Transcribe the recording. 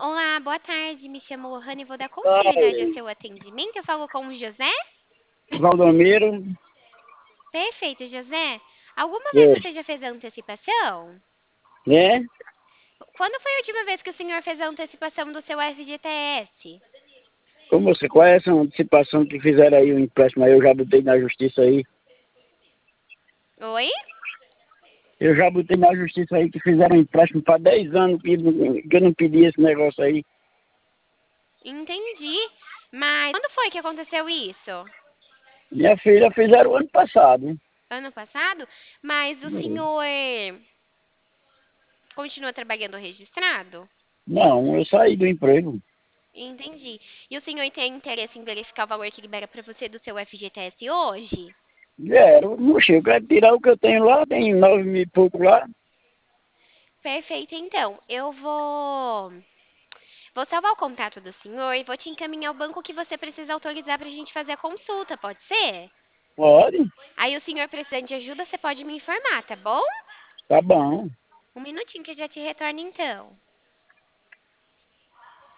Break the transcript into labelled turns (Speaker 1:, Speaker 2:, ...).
Speaker 1: Olá, boa tarde. Me chamo Lohane e vou dar continuidade ao
Speaker 2: Ai,
Speaker 1: seu atendimento. Eu falo com o José?
Speaker 2: Valdomiro,
Speaker 1: Perfeito, José. Alguma vez
Speaker 2: é,
Speaker 1: você já fez a antecipação?
Speaker 2: né?
Speaker 1: Quando foi a última vez que o senhor fez a antecipação do seu FGTS?
Speaker 2: Como você, qual é essa antecipação que fizeram aí o empréstimo aí? Eu já botei na justiça aí.
Speaker 1: Oi?
Speaker 2: Eu já botei na justiça aí que fizeram um empréstimo para 10 anos que eu não pedi esse negócio aí.
Speaker 1: Entendi. Mas quando foi que aconteceu isso?
Speaker 2: Minha filha fizeram o ano passado.
Speaker 1: Ano passado? Mas o senhor continua trabalhando registrado?
Speaker 2: Não, eu saí do emprego.
Speaker 1: Entendi. E o senhor tem interesse em verificar o valor que libera para você do seu FGTS hoje?
Speaker 2: Zero. Moxa, eu quero tirar o que eu tenho lá, tem 9 mil e pouco lá.
Speaker 1: Perfeito, então. Vou salvar o contato do senhor e vou te encaminhar o banco que você precisa autorizar para a gente fazer a consulta, pode ser?
Speaker 2: Pode,
Speaker 1: Aí o senhor precisando de ajuda, você pode me informar, tá bom?
Speaker 2: tá bom.
Speaker 1: Um minutinho que eu já te retorno então.